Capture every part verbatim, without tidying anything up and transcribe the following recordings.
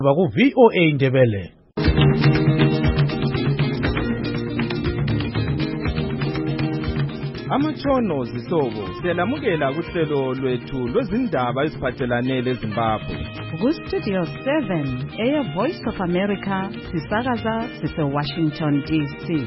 Baku V O A Ndebele. Amatshono zihlobo siyalamukela kuhlelo lwethu lwezindaba eziphathelane leZimbabwe. Ku Studio seven, Air Voice of America, sisakaza sise Washington D C.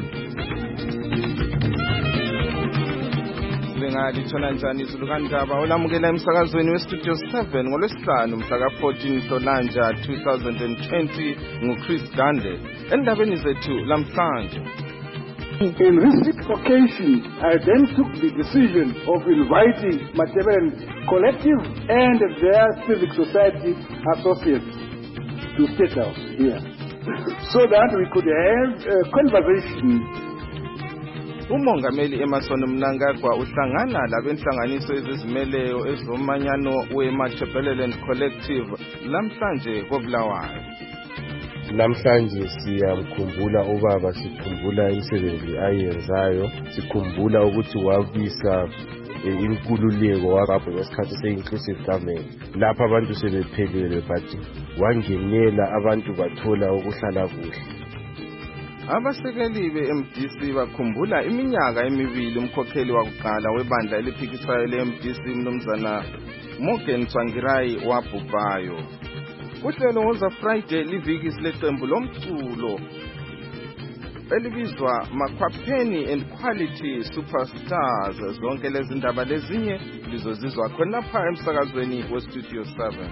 Bengalithona njani izulu kandaba olamukela emsakazweni we Studio seven ngolwesihlanu mhla ka fourteen Nhlolanja two thousand twenty nguChris Gande. Endabeni zethu lamhlanje. In this occasion, I then took the decision of inviting Matebele Collective and their civic society associates to State House here, so that we could have a conversation. Umongameli Emmerson Mnangagwa uhlangana labenhlanganiso ezizimeleyo ezomanyano we-Matebele Collective lamhlanje koBulawayo. Namhlanje siyamkhumbula ubaba, sikhumbula imisebenzi ayenzayo, sikhumbula ukuthi wabisa inkululeko wabapho ngesikhathi se-inclusive government lapha abantu sebephelele but wangenela abantu bathola ukuhlala kuhle. Abasekeli be-M D C bakhumbula iminyaka emibili umkhokheli wakuqala webandla eliphikisayo le-M D C mnumzana Morgan Tsvangirai wabhubhayo. Uhlelo woza Friday livikisi leqembu lomculo elibizwa Makhwapheni and Quality Superstars. Zonke lezi ndaba lezinye lizozizwa khonapha emsakazweni we Studio seven.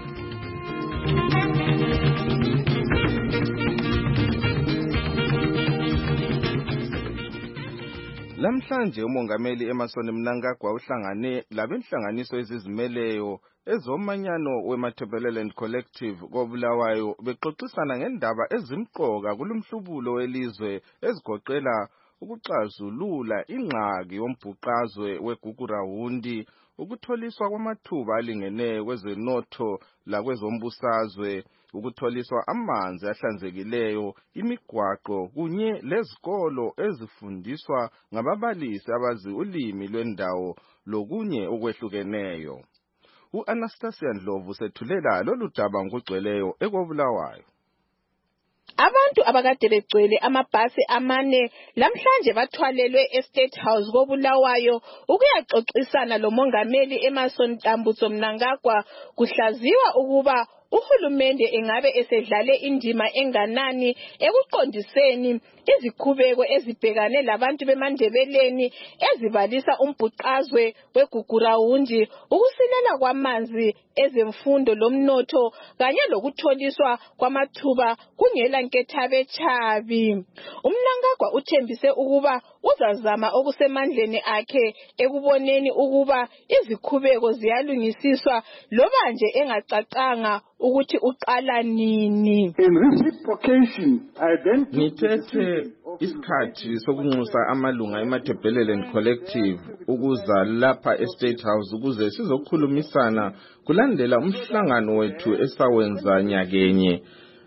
Lamhlanje umongameli Emmerson Mnangagwa uhlangane labenhlanganiso ezizimeleyo ezomanyano we-Matebele Collective koBulawayo bexoxisana ngendaba ezimqoka kulumhlubulo welizwe ezigoqela ukuxazulula ingxaki yombhuqazwe weGugurawundi, ukutholiswa kwamathuba alingeneyo kwezenotho lakwezombusazwe, ukutholiswa amanzi ahlanzekileyo, imigwaqo kunye lezikolo ezifundiswa ngababalisi abazi ulimi lwendawo lokunye okwehlukeneyo. U-Anastasia Ndlovu sethulela lolu daba ngokugcweleyo ekoBulawayo. Abantu abakade begcwele amabhasi amane lamhlanje bathwalelwe eState House koBulawayo ukuyaxoxisana lomongameli Emmerson Tambudzo Mnangagwa kuhlaziwa ukuba uhulumende engabe esedlale indima enganani ekuqondiseni izikhubeko ezibhekane labantu beMandebeleni ezibalisa umbhuqazwe weGugurawundi, ukusilela kwamanzi, ezemfundo lomnotho kanye lokutholiswa kwamathuba kungela nkethabechabi. Umnangagwa uthembise ukuba uzazama okusemandleni akhe ekuboneni ukuba izikhubeko ziyalungisiswa loba nje engacacanga ukuthi uqala nini. In this occasion, I then Ngithethe isikhathi sokunxusa amalunga eMatebele Collective ukuza lapha eState House ukuze sizokhulumisana kulandela umhlangano wethu esawenza nyakenye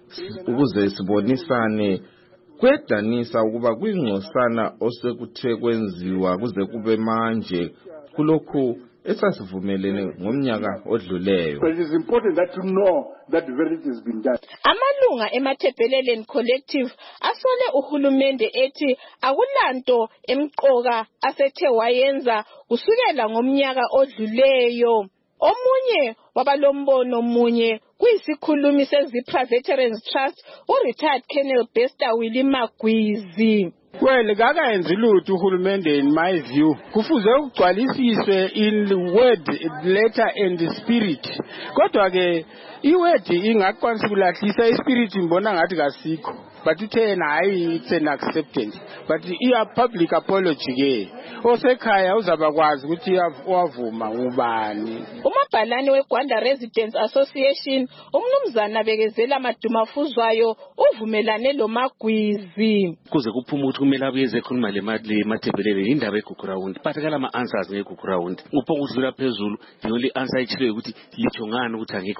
ukuze sibonisane kwedanisa ukuba kwingxosana osekuthe kwenziwa kuze kube manje kulokhu esasivumelene ngomnyaka odluleyo. But it is important that to know that very has been done. Amalunga eMatebele Collective asole uhulumende ethi akulanto emqoka asethe wayenza kusukela ngomnyaka odluleyo. Omunye wabalombono munye kuyisikhulumi seZipra Veterans Trust u-retired Colonel Bester Willie Magwizi. Well, kakayenzi lutho uhulumende in my view. Kufuze ukugcwalisiswe in word, letter and spirit. Kodwa ke iword ingakwanisa ukulahlisa ispirit imbona ngathi kasikho. But uthe hayi it's an acceptance. But iya public apology ke. Osekhaya uzabakwazi ukuthi wavuma ubani. Umabhalane weGwanda Residents Association umnumzana bekezela madumafuzwayo uvumelane lo Magwizi. Kuze kuphuma ukuthi kumele abuyeze khuluma le mali Matebele indaba eGugurawundi. Bathakala ama answers ngeGugurawundi. Upho ukudlula phezulu, the only answer ichile ukuthi litho ngani ukuthi angekho genuine.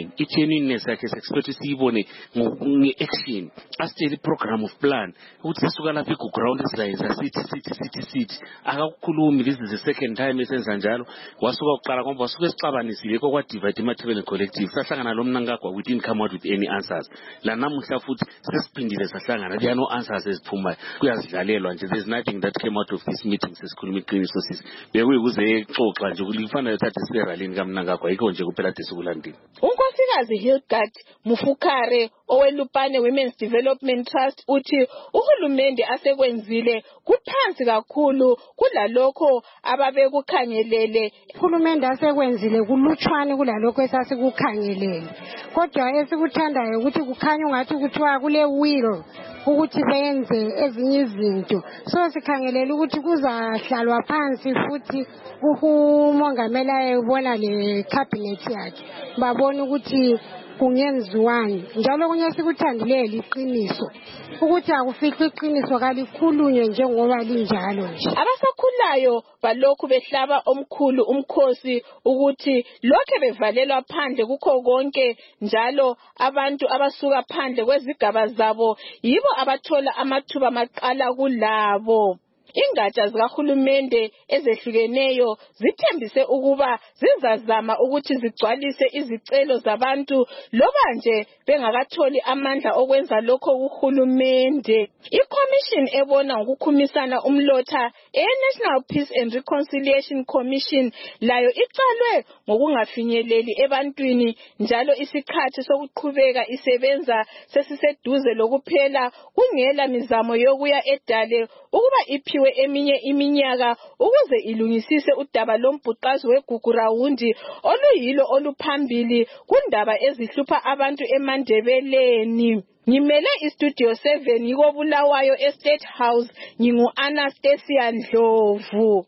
action i-genuineness yakhe se-expect siyibone nge-action asitshele i-program of plan ukuthi sisuka lapha i-ground esilayenza sithi sithi sithi sithi akakukhulumi. This is the second time esenza njalo. Wasuka uqala ngoba wasuke sixabanisile kokwa-divide iMathebeleni Collective sahlangana lo Mnangagwa we didn't come out with any answers. La namuhla futhi sesiphindile sahlangana there are no answers eziphumayo kuyazidlalelwa nje. There's nothing that came out of this meeting sesikhuluma iqiniso sisi bekuyikuze exoxa nje kulifanele thathe siseralini kaMnangagwa yikho nje kuphela desikulandile. uNkosikazi Hildegard Mufukare owelupane Women's Development Trust uthi uhulumende asekwenzile kuphansi kakhulu kulalokho ababekukhangelele. Uhulumende asekwenzile kulutshwane kulalokho esasikukhangelele, kodwa esikuthandayo ukuthi kukhanya ungathi kuthiwa kule will ukuthi benze ezinye izinto. So sikhangelele ukuthi kuzahlalwa phansi futhi umongameli ayebona le cabinet yakhe babona ukuthi kungenziwani. Njalo kunye sikuthandile liqiniso ukuthi akufihle iqiniso kalikhulunywe njengoba linjalo nje. Abasakhulayo balokhu behlaba omkhulu umkhosi ukuthi lokho bevalelwa phandle kukho konke, njalo abantu abasuka phandle kwezigaba zabo yibo abathola amathuba maqala kulabo. Ingatsha zikahulumende ezehlukeneyo zithembise ukuba zizazama ukuthi zigcwalise izicelo zabantu loba nje bengakatholi amandla okwenza lokho uhulumende. I-commission ebona ngokukhumisana umlotha e-National Peace and Reconciliation Commission layo icalwe ngokungafinyeleli ebantwini, njalo isikhathi sokuqhubeka isebenza sesiseduze lokuphela kungela mizamo yokuya edale ukuba iphiwe eminye iminyaka ukuze ilungisise udaba lombhuqazi weGugurawundi oluyilo oluphambili kundaba ezihlupha abantu eMandebeleni. Ngimele iStudio seven yiko Bulawayo Estate House, ngingu Anastasia Ndlovu.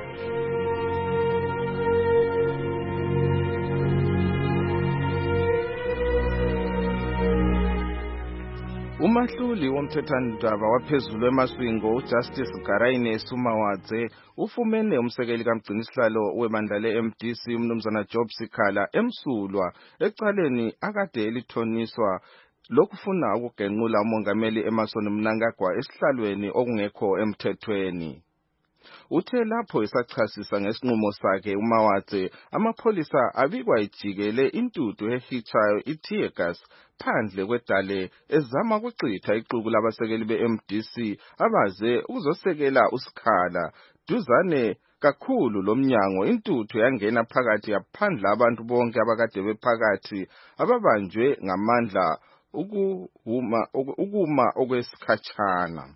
Umahluli womthethandaba waphezulu eMaswingo uJustice Garaine Sumawadze ufumene umsekeli kaMgcinisihlalo webandla le-M D C umnumzana Job Sikhala emsulwa ecaleni akade elithoniswa lokufuna ukugenqula umongameli Emmerson Mnangagwa esihlalweni okungekho emthethweni. Uthe lapho esachasisa ngesinqumo sakhe uMawadze amapholisa abikwa ijikele intuthu ehichayo i-tear gas phandle kwedale ezama ukucitha iqhubu labasekeli be-M D C abaze ukuzosekela uSikhala duzane kakhulu lomnyango. Intuthu yangena phakathi yaphandla abantu bonke abakade bephakathi ababanjwe ngamandla ukuma ukuma okwesikhatshana.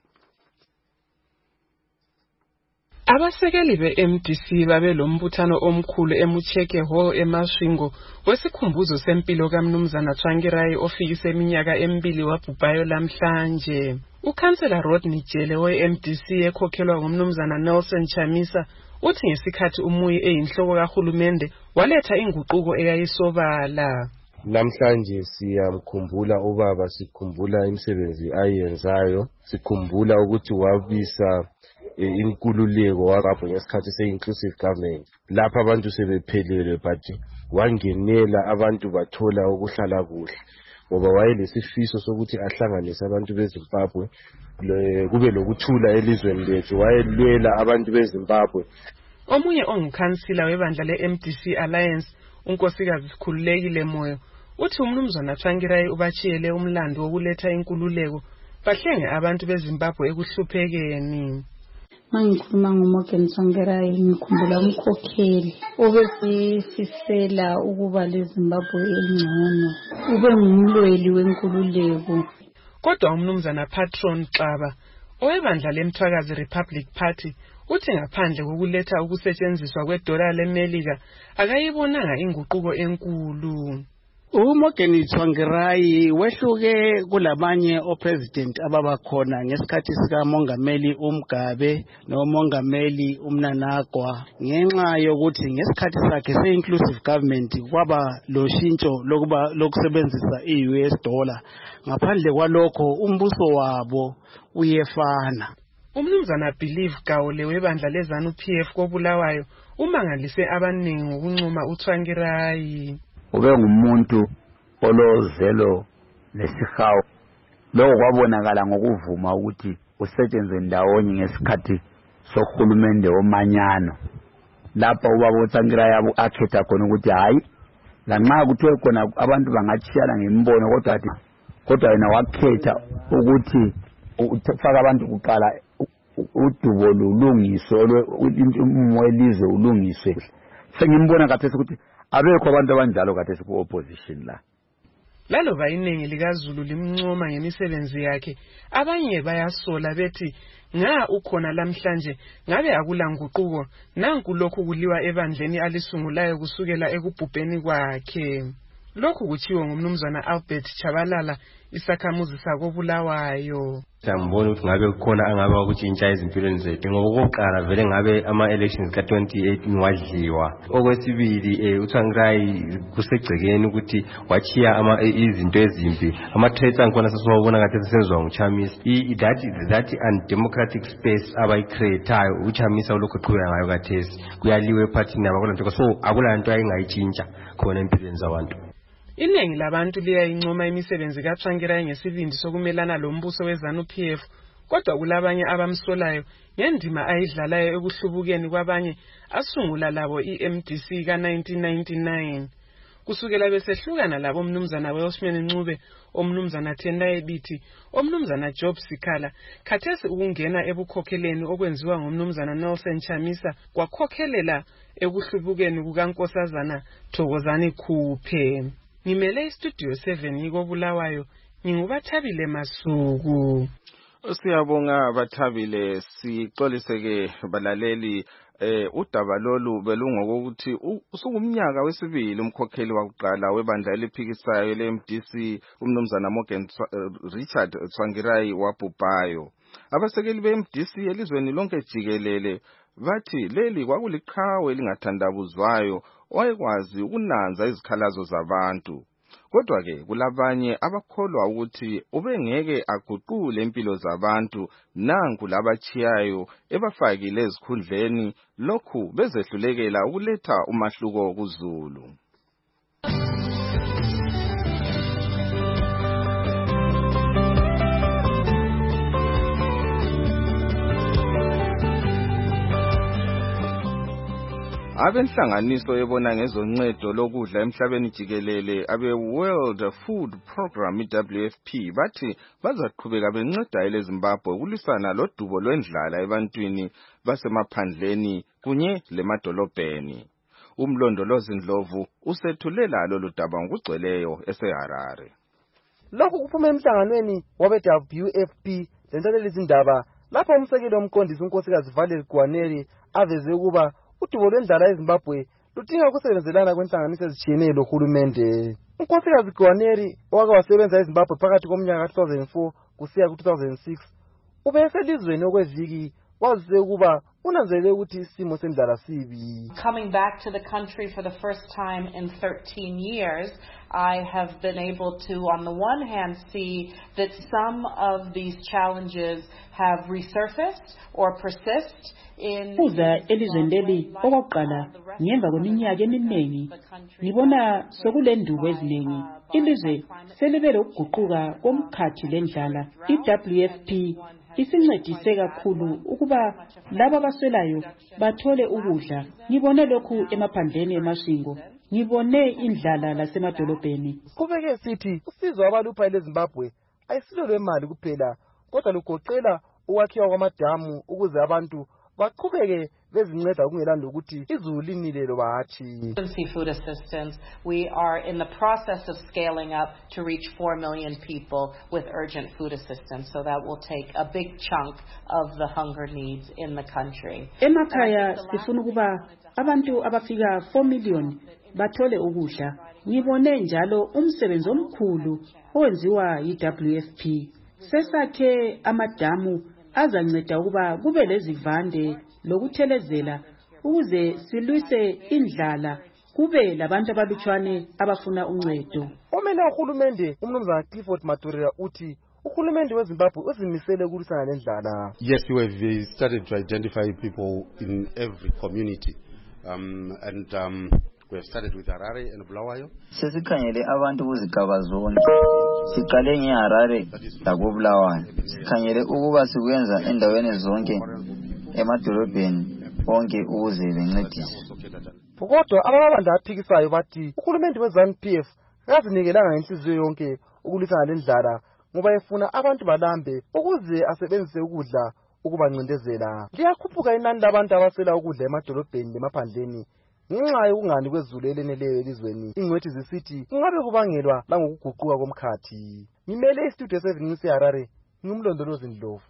Abasekeli be-M D C babe lombuthano omkhulu eMucheke Hall eMaswingo wesikhumbuzo sempilo kaMnumzana Tsvangirai ofikise iminyaka emibili wabhubhayo lamhlanje. Ukhansela Rodney Jele we-M D C ekhokhelwa ngumnumzana Nelson Chamisa uthi ngesikhathi umuyi eyinhloko kahulumende waletha inguquko eyayisobala. Namhlanje siyamkhumbula ubaba, sikhumbula imisebenzi ayenzayo, sikhumbula ukuthi wabisa inkululeko wabapho ngesikhathi se-inclusive government lapha abantu sebephelele, but wangenela abantu bathola ukuhlala kuhle ngoba wayelesifiso sokuthi ahlanganise abantu beZimbabwe kube lokuthula elizweni lethu. Wayelwela abantu beZimbabwe. Omunye ongukhansila webandla le-M D C Alliance uNkosikazi Khululekile Moyo uthi umnumzana Tsvangirai ubachiyele umlando wokuletha inkululeko bahlenge abantu beZimbabwe ekuhluphekeni. Mangikhuluma ngoMorgan Tsvangirai ngikhumbula umkhokheli obesifisela ukuba leZimbabwe engcono, ube ngumlweli wenkululeko. Kodwa umnumzana Patron Xaba owebandla leMthwakazi Republic Party uthi ngaphandle kokuletha ukusetshenziswa kwedola leMelika akayibonanga inguquko enkulu. uMorgan Tsvangirai wehluke kulabanye opresident ababakhona ngesikhathi sikamongameli uMgabe nomongameli uMnangagwa ngenxa yokuthi ngesikhathi sakhe se-inclusive government kwaba loshintsho lokuba lokusebenzisa i-U S dollar. Ngaphandle kwalokho umbuso wabo uyefana. Umnumzana Believe Gawule webandla leZanu P F koBulawayo umangalise abaningi ngokuncoma uTsvangirai. Ube ngumuntu olozelo lesihawu lokho kwabonakala ngokuvuma ukuthi usetshenzwe ndawonye ngesikhathi sohulumende omanyano lapha ubaba uTsvangirai yabo akhetha khona ukuthi hayi lanxa kuthiwe khona abantu bangachiyana ngemibono kodwa athi kodwa yena wakhetha ukuthi ufaka abantu kuqala udubo lulungiswe umwelizwe ulungiswe sengimbona kathesi ukuthi abekho abantu abanjalo kathesi ku opposition la laloba iningi likaZulu limncoma ngemisebenzi yakhe abanye bayasola bethi nga ukhona lamhlanje ngabe akulanguquko nanku lokhu kuliwa ebandleni alisungulayo kusukela ekubhubheni kwakhe lokhu kuchiwo ngumnumzana Albert Chabalala isakhamuzi sakobulawayo Sambona ukuthi ngabe kukhona angabe ukutshintsha izimpilweni zethu ngoba okokuqala vele ngabe ama elections ka twenty eighteen wadliwa okwesibili eh uTsvangirai kusegcekeni ukuthi wachiya ama izinto ezimbi ama threats angikhona sesiwabona kathi senzwa nguChamisa i that that undemocratic space abayicreatayo uChamisa lokho qhubeka ngayo kathesi kuyaliwe ephathini yabo kodwa so akulanto ayingayitshintsha khona empilweni zabantu Iningi labantu liyayincoma imisebenzi kaTsvangirai ngesibindi sokumelana lombuso weZANU-P F kodwa kulabanye abamsolayo ngendima ayidlalayo ekuhlubukeni kwabanye asungula labo i-M D C ka nineteen ninety-nine kusukela besehlukana labo umnumzana weOsman Ncube omnumzana Tendai Biti omnumzana Job Sikhala khathesi ukungena ebukhokheleni okwenziwa ngumnumzana Nelson Chamisa kwakhokhelela ekuhlubukeni kukaNkosazana Thokozani Khuphe Ngimele istudio seven yikobulawayo ngingubathabile Masuku Siyabonga Bathabile sixoliseke balaleli eh udaba lolu belungokuthi usungumnyaka wesibili umkhokheli wakuqala webandla eliphikisayo le-M D C umnumzana Morgan Richard Tsvangirai wabhubhayo abasekeli be-M D C elizweni lonke jikelele bathi leli kwakuliqhawe lingathandabuzwayo wayekwazi ukunanza izikhalazo zabantu kodwa ke kulabanye abakholwa ukuthi ubengeke aguqule impilo zabantu nanku labachiyayo ebafakile ezikhundleni lokhu bezehlulekela ukuletha umahluko kuZulu Abenhlanganiso ebona ngezoncedo lokudla emhlabeni jikelele abe World Food Program W F P bathi bazaqhubeka benceda eleZimbabwe ukulwisana lodubo lwendlala ebantwini basemaphandleni kunye lemadolobheni umlondolozi Ndlovu usethulela lolu daba ngokugcweleyo eseHarare Lokhu kuphuma emhlanganweni wabe W F P lentaleli izindaba lapho umsekeli omqondisi unkosikazi Valerie Gwaneri aveze ukuba udubo lwendlala eZimbabwe ludinga ukusebenzelana kwenhlanganiso ezitshiyeneyo lohulumende. Unkosikazi Gwaneri owake wasebenza eZimbabwe phakathi komnyaka ka two thousand four kusiya ku two thousand six ubeselizweni okweviki wazise ukuba unanzelele ukuthi isimo sendlala sibi. Coming back to the country for the first time in thirteen years, I have been able to, on the one hand, see that some of these challenges have resurfaced or persist in Uza elizweni leli okokuqala ngemva kweminyaka eminingi ngibona sokulendubo eziningi ilizwe selibele ukuguquka komkhathi lendlala i-W F P isincedise kakhulu ukuba laba abaswelayo bathole ukudla ngibone lokhu emaphandleni emashingo ngibone indlala lasemadolobheni kubeke sithi usizo abalupha eleZimbabwe ayisilo lwemali kuphela kodwa lugoqela ukwakhiwa kwamadamu ukuze abantu baqhubeke bezinceda kungelanda ukuthi izulu linile loba hatshi. Food assistance, we are in the process of scaling up to reach four million people with urgent food assistance, so that will take a big chunk of the hunger needs in the country. Emakhaya sifuna ukuba abantu abafika four million bathole ukudla. Ngibone njalo umsebenzi omkhulu owenziwa yi-W F P. Sesakhe amadamu azanceda ukuba kube lezivande lokuthelezela ukuze silwise indlala kube labantu abalutshwane abafuna uncedo. Omele uhulumende umnumzana Clifford Maturela uthi uhulumende weZimbabwe uzimisele ukulwisana nendlala. Yes, we have started to identify people in every community um, and um, We have started with Harare and Bulawayo. Sesikhangele abantu kuzigaba zonke. Siqale ngeHarare lakubulawayo. Sikhangele ukuba sikwenza endaweni zonke emadolobheni bonke ukuze bencedise. Kodwa ababandla aphikisayo bathi uhulumende weZANU P F akazinikelanga inhliziyo yonke ukulwisana lendlala ngoba efuna abantu balambe ukuze asebenzise ukudla ukubancindezela. Liyakhuphuka inani labantu abasela ukudla emadolobheni lemaphandleni ngenxa yokungani kwezulu eleneleyo elizweni. Ingcwethi zisithi kungabe kubangelwa langokuguquka komkhathi. Ngimele istudio seven ngiseHarare, ngumlondolozi Ndlovu.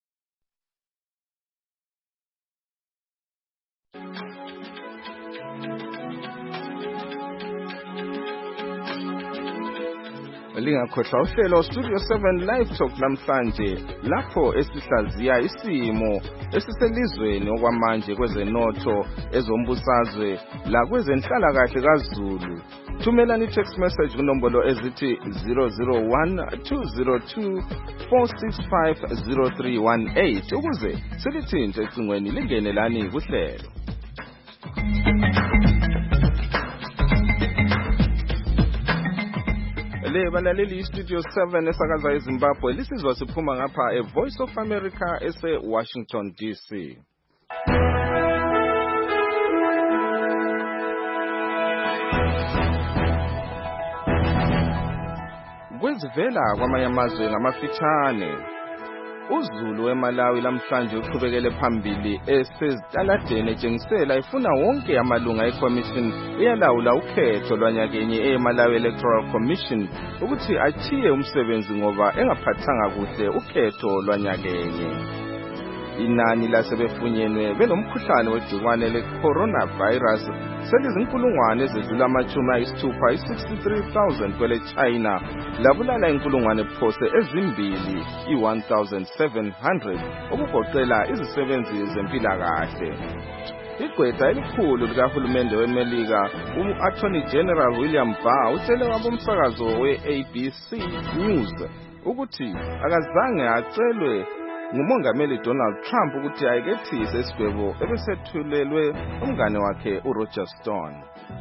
Lingakhohlwa uhlelo Studio seven Live Talk namhlanje lapho esihlaziya isimo esiselizweni okwamanje kwezenotho ezombusazwe la kwezenhlalakahle kaZulu. Thumelani text message kunombolo ezithi zero zero one two zero two four six five zero three one eight ukuze silithinje ecingweni lingenelani kuhlelo. Le balaleli Studio seven esakaza eZimbabwe lisizwa siphuma ngapha e Voice of America ese Washington D C. Kwezivela kwamanye amazwe ngamafitshane. uZulu eMalawi lamhlanje uqhubekele phambili esezitaladeni etshengisela ifuna wonke amalunga eCommission eyalawula ukhetho lwanyakenye eMalawi Electoral Commission ukuthi achiye umsebenzi ngoba engaphathanga kuhle ukhetho lwanyakenye. Inani lasebefunyenwe belomkhuhlane wegciwane le-coronavirus selizinkulungwane ezedlula amachumi ayisithupha i-sixty-three thousand kwele China labulala inkulungwane phose ezimbili i-one thousand seven hundred okugoqela izisebenzi zempilakahle. Igqwetha elikhulu likahulumende weMelika u-Attorney General William Barr utshele wabomsakazo we-A B C News ukuthi akazange acelwe ngumongameli Donald Trump ukuthi ayekethise isigwebo ebesethulelwe umngane wakhe uRoger Stone.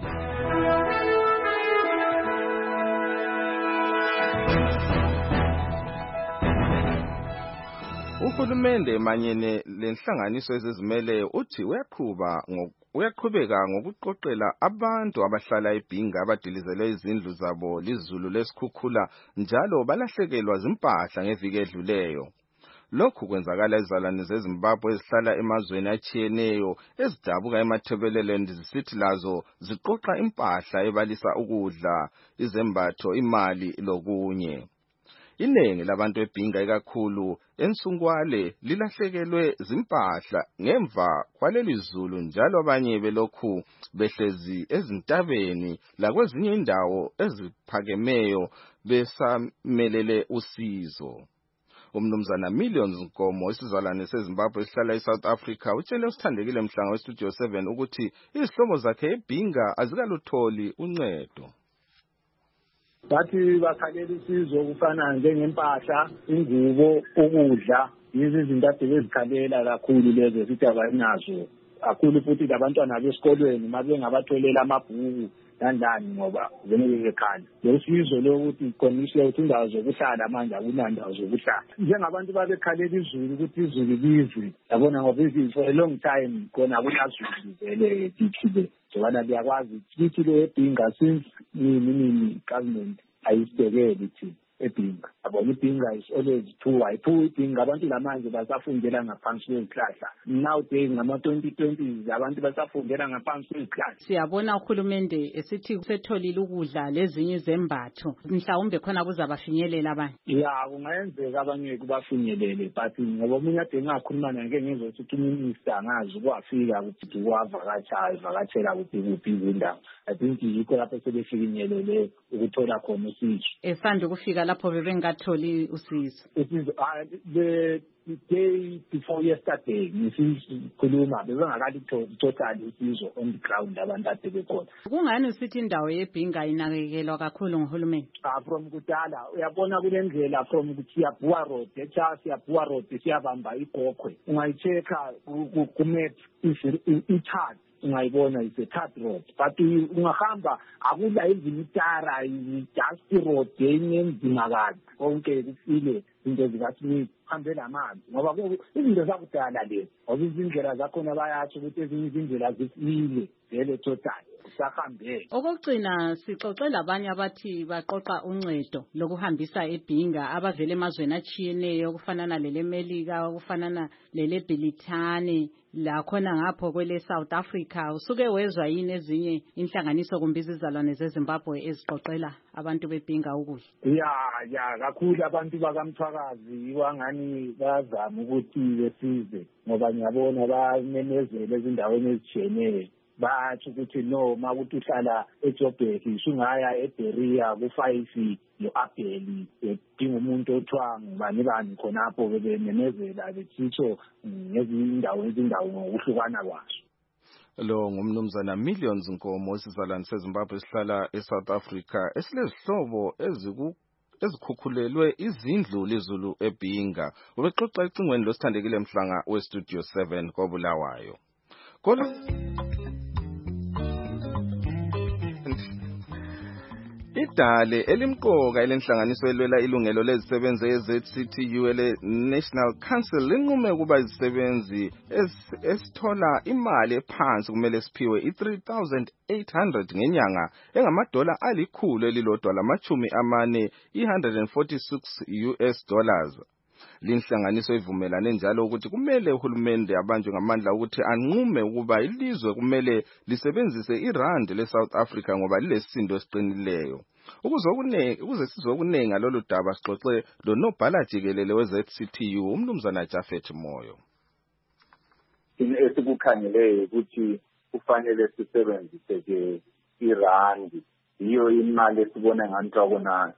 Uhulumende manyene lenhlanganiso ezizimele uthi uyaqhuba uyaqhubeka ngokuqoqela abantu abahlala eBhinga abadilizelwe izindlu zabo lizulu lesikhukhula njalo balahlekelwa zimpahla ngeviki edluleyo. Lokhu kwenzakala izalwane zeZimbabwe ezihlala emazweni atshiyeneyo ezidabuka eMathebeleland zisithi lazo ziqoqa impahla ebalisa ukudla, izembatho, imali lokunye. Inengi labantu eBhinga ikakhulu eNsungwale lilahlekelwe zimpahla ngemva kwaleli zulu njalo abanye belokhu behlezi ezintabeni lakwezinye indawo eziphakemeyo besamelele usizo. Umnumzana Millions Nkomo isizalwane seZimbabwe esihlala eSouth Africa utshele usithandekile mhlanga weStudio seven ukuthi izihlobo zakhe eBhinga azikalutholi uncedo. Bathi bakhalela isizo kufana njengempahla, ingubo, ukudla, yizo izinto abezikhalela kakhulu lezo sithi abanazo. Kakhulu futhi labantwana besikolweni mabe ngabatholela amabhuku nandani ngoba vele ekhaya. Lesizo lokuthi komisile ukuthi indawo zokuhlala manje akunandawo zokuhlala. Njengabantu babekhalela izulu ukuthi izulu lize. Yabona ngoba izulu for a long time khona akunazulu vele dikhile. Jobana liyakwazi ukuthi lo eBhinga since nini nini government ayisibekele ithi eBhinga. Abona iBhinga is always too high. Too iBhinga abantu lamanje basafundela ngaphansi kwezihlahla. Nowadays ngama twenty twenties abantu basafundela ngaphansi kwezihlahla. Siyabona uhulumende esithi kusetholile ukudla lezinye zembatho. Mhlawumbe khona kuzabafinyelela abanye. Ya kungayenzeka abanye kubafinyelele but ngoba umuntu ade ngakhuluma nake ngizothi uminister ngazi ukwafika ukuthi kwavakatsha ivakatshela ukuthi kuphi izindawo. I think yikho lapho sebefinyelele ukuthola khona usizo. Esande ukufika lapho bebengatholi usizo. It is uh, the day before yesterday ngisikhuluma bebengakali total usizo on the ground abantu ade bekhona. Kungani usithi indawo yeBhinga inakekelwa kakhulu ngohulumeni? Ah from kudala uyabona kulendlela from Siyabhuwa Road echa Siyabhuwa Road siyabamba iGokhwe. Ungayicheka ku map i-chart ungayibona is a third road, but ungahamba akula izimitara just road engenzimakazi konke kufile into zikaSmith hambela amanzi ngoba izinto zakudala lezi ngoba izindlela zakhona bayathi ukuthi ezinye izindlela zifile vele total usahambele. Okugcina sixoxe labanye abathi baqoqa uncedo lokuhambisa eBhinga abavele emazweni achiyeneyo kufana nalele Melika kufana nalele Bhilithane la khona ngapho kwele South Africa. Usuke wezwa yini ezinye inhlanganiso kumbe izizalwane zeZimbabwe eziqoqela abantu beBhinga ukudla? Ya ya kakhulu abantu bakamthwakazi wangani bazama ukuthi besize ngoba ngiyabona banemezele ezindaweni ezijiyeneyo bathi ukuthi no makuthi uhlala eJoburg usungaya eBeria ku-five lo-Abeli edinga umuntu othwa ngubani bani khonapho bebenemezela bethisho ngezindawo ezindawo ngokuhlukana kwazo. Lo ngumnumzana Millions Nkomo isizalwane seZimbabwe esihlala eSouth Africa esilezihlobo eziku ezikhukhulelwe izindlu lezulu eBhinga. Ubexoxa icingweni losithandekile Mhlanga weStudio seven koBulawayo. Kodwa idale elimqoka elenhlanganiso elwela ilungelo lezisebenzi ye-Z C T U ele National Council linqume kuba izisebenzi esithola imali ephansi kumele siphiwe i-three thousand eight hundred ngenyanga engamadola alikhulu elilodwa lamachumi amane one hundred forty-six U S dollars. Linhlanganiso ivumelane njalo ukuthi kumele uhulumende abanjwe ngamandla ukuthi anqume ukuba ilizwe kumele lisebenzise irand leSouth Africa ngoba lilesindo esiqinileyo. Ukuzokune ukuze sizokunenga lolu daba sixoxe lo nobhala jikelele we-Z C T U umnumzana Jafet Moyo. Esikukhangeleyo ukuthi kufanele sisebenzise ke irand iyo imali esibona ngathi akona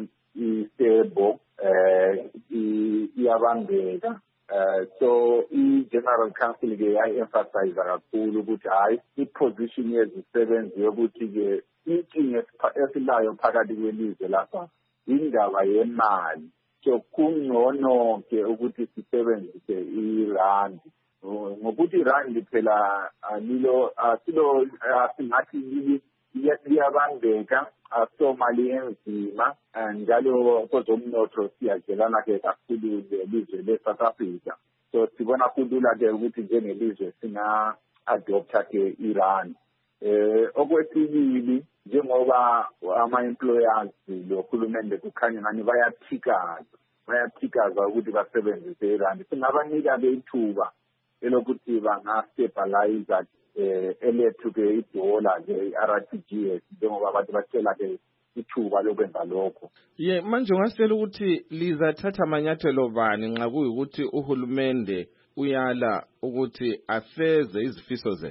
istable eh iyabangeka so i-General Council ke yayi-emphasize kakhulu ukuthi hayi i-position yezisebenzi yokuthi ke inkinga esilayo phakathi kwelizwe lapha indaba yemali so kungcono ke ukuthi sisebenzise irand ngokuthi irand phela lilo asilo singathi liyabangeka so mali enzima njalo kwezomnotho siyajelana ke kakhulu lelizwe le-South Africa so sibona kulula ke ukuthi njengelizwe singa adopta ke irand. Eh okwesibili njengoba ama-employers lohulumende kukhanya ngani bayathikaza bayathikaza ukuthi basebenzise irand singabanika ke ithuba elokuthi banga-stabilize eh elethu ke idola ke R T G S njengoba abantu batshela ke ithuba lokwenza lokho. Ye manje ungasela ukuthi lizathatha amanyathelo bani nxa kuyikuthi uhulumende uyala ukuthi afeze izifiso zenu?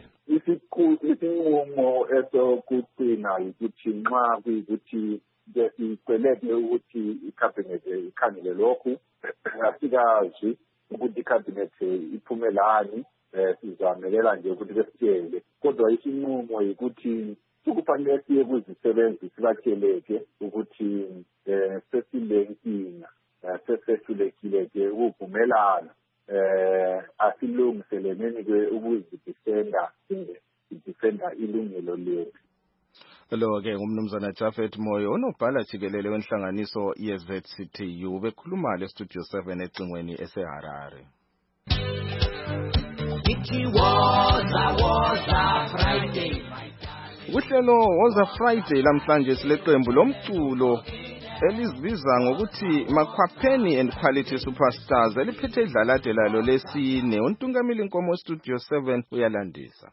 Isinqumo esokugcina ukuthi nxa kuyikuthi sikweleke ukuthi icabinet ikhangele lokhu asikazi ukuthi icabinet iphumelani sizamelela nje ukuthi besitshele kodwa isinqumo ukuthi kufanele siye kuzisebenzi sibatsheleke ukuthi eh sesilenkinga sesehlulekile ke ukuvumelana eh asilungiseleneni ke ukuzidefenda idefenda ilungelo lethu. Lo ke ngumnumzana Jafet Moyo onobhala jikelele wenhlanganiso ye-Z C T U bekhuluma le Studio seven ecingweni eseHarare. Kuhlelo Woza Friday lamhlanje sileqembu lomculo elizibiza ngokuthi Makhwapheni and Quality Superstars eliphethe idlalade lalo lesine. Untungamili Nkomo Studio seven uyalandisa.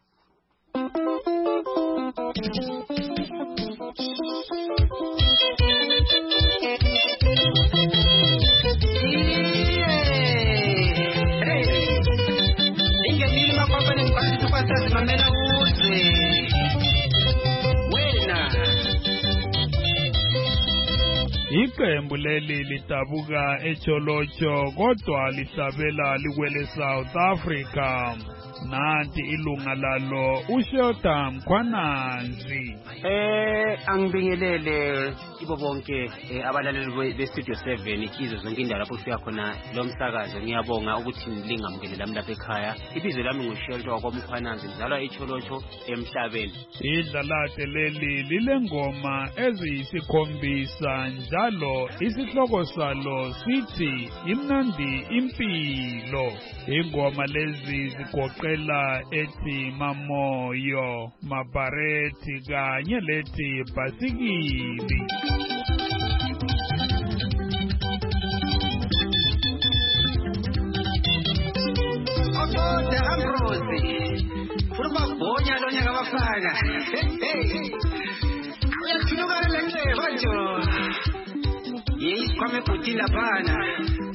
Iqembu leli lidabuka eCholocho kodwa lihlabela likwele South Africa. nanti ilunga lalo uShelter Mkhwanazi. Eh angibingelele ibo bonke abalaleli be Studio seven izo zonke indawo lapho ufika khona lo msakazo. Ngiyabonga ukuthi nilingamukele lami lapha ekhaya. Ibizo lami nguShelter wakwamkhwanazi ngizalwa eCholocho emhlabeni. Idlalate leli lilengoma eziyisikhombisa njalo isihloko salo sithi imnandi impilo. Ingoma lezi zigoqela ethi Mamoyo, Mabareti kanye lethi Basikili. Okoda Ambrose Furuma bonya lonya kabafana. Uyathunuka lenhle banjo. Yes kwame kutila bana.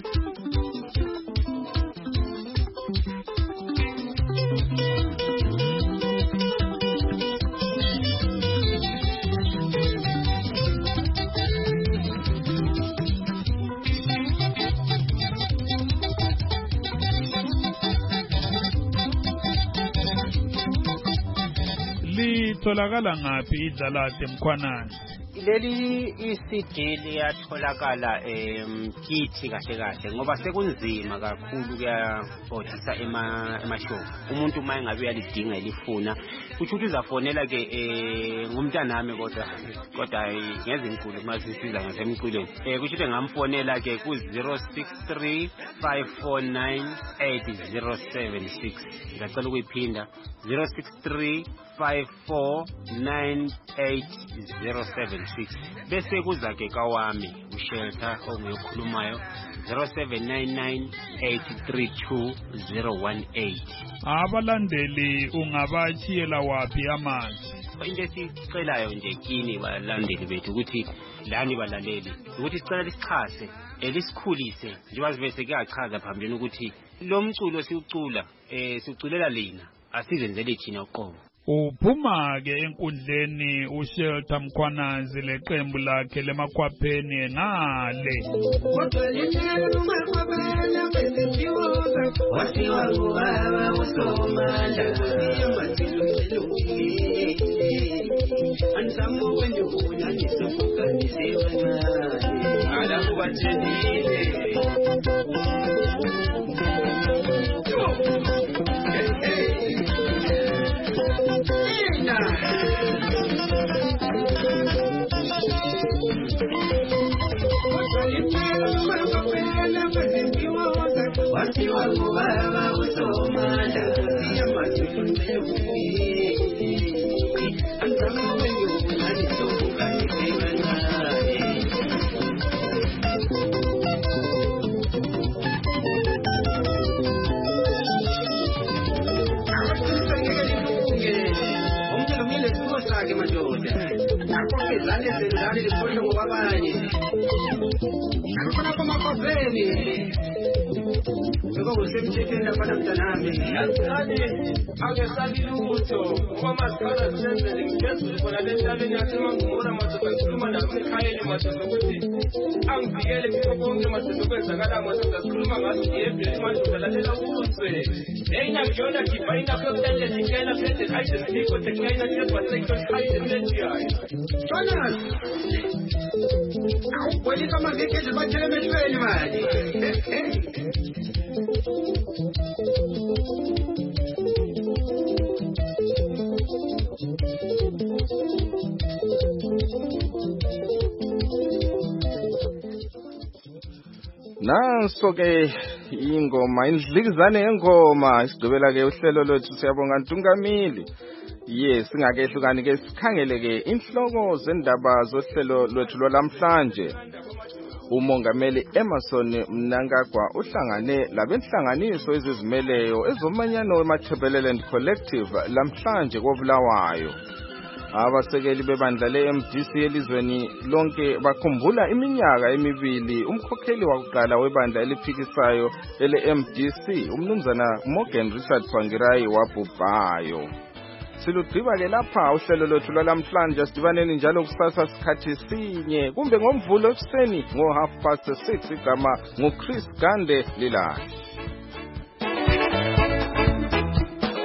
Litholakala ngaphi idlalate Mkhwanazi? Leli I-C D liyatholakala emkithi kahle kahle ngoba sekunzima kakhulu kuyabhodisa ema emashow. Umuntu maye ngabe uyalidinga elifuna kusho ukuthi uzafonela ke ngumntana nami kodwa kodwa ngeze inkulu masisiza ngasemculweni. Eh kusho ukuthi ngamfonela ke ku zero six three five four nine eight zero seven six. Ngicela ukuyiphinda zero six three five four nine eight zero seven six. Bese kuza ke kawami uShelter ongiyokhulumayo zero seven nine nine eight three two zero one eight. Abalandeli ungabachiyela wapi amazi? Into esicelayo nje kini balandeli bethu ukuthi lani balaleli ukuthi sicela lisichase elisikhulise njengoba sivese kuyachaza phambili ukuthi lo mculo siucula eh siuculela lina asizenzele thina uqobo. Uphuma ke enkundleni uShelter Mkhwanazi leqembu lakhe lemakhwapheni ngale. Wasiwa ngubaba usomandla ansamu wendunya nisofukanisiwe alafu bathenile wasiwa ngubaba usomandla ansamu wendunya nisofukanisiwe ke madoda akho izane zenzani liphosho ngobabanye akho khona makhopeni Beko usemthethweni lapha mntanami yazi angesali lutho ngoba masikhala senzele ngizezulu khona lenhlabeni yasemangura madoda sikhuluma nabo ekhayeni madoda ukuthi angivikele kukho konke madoda kwenzakala madoda sikhuluma ngaso yebhe madoda lalela ukuzwe eyina ngiyona ngibhayina phela ngikela phela ayizini kodwa ngiyina ngiyezwa sekho ayizini lejiyayo Jonas Kweli kama ngeke zibathele emehlweni mali Nanso ke ingoma indlikizane yengoma isigqibela ke uhlelo lwethu siyabonga Ntungamili. Yes singakehlukani ke sikhangele ke inhloko zendaba zohlelo lwethu lwalamhlanje. Umongameli Emerson Mnangagwa uhlangane labenhlanganiso ezizimeleyo ezomanyano weMathebeleland Collective lamhlanje koBulawayo. Abasekeli bebandla le-M D C elizweni lonke bakhumbula iminyaka emibili umkhokheli wakuqala webandla eliphikisayo ele-M D C umnumzana Morgan Richard Tsvangirai wabhubhayo. Silugqiba ke lapha uhlelo lwethu lwalamhlanje sidibaneni njalo kusasa sikhathi sinye kumbe ngomvulo ekuseni ngo half past six igama nguChris Gande Lilahla.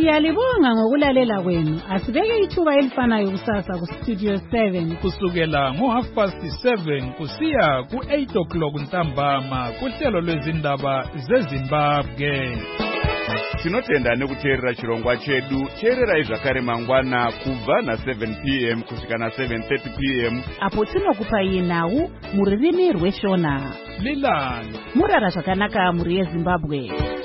Siyalibonga ngokulalela kwenu. Asibeke ithuba elifanayo kusasa ku Studio seven kusukela ngo half past seven kusiya ku eight o'clock ntambama kuhlelo lwezindaba zeZimbabwe. Tinotenda nekuteerera chirongwa chedu. Teererai zvakare mangwana kubva na seven p m kusvika na seven thirty p m apo tinokupai nhau mururimi rweshona. Lilanga murara zvakanaka muri yeZimbabwe.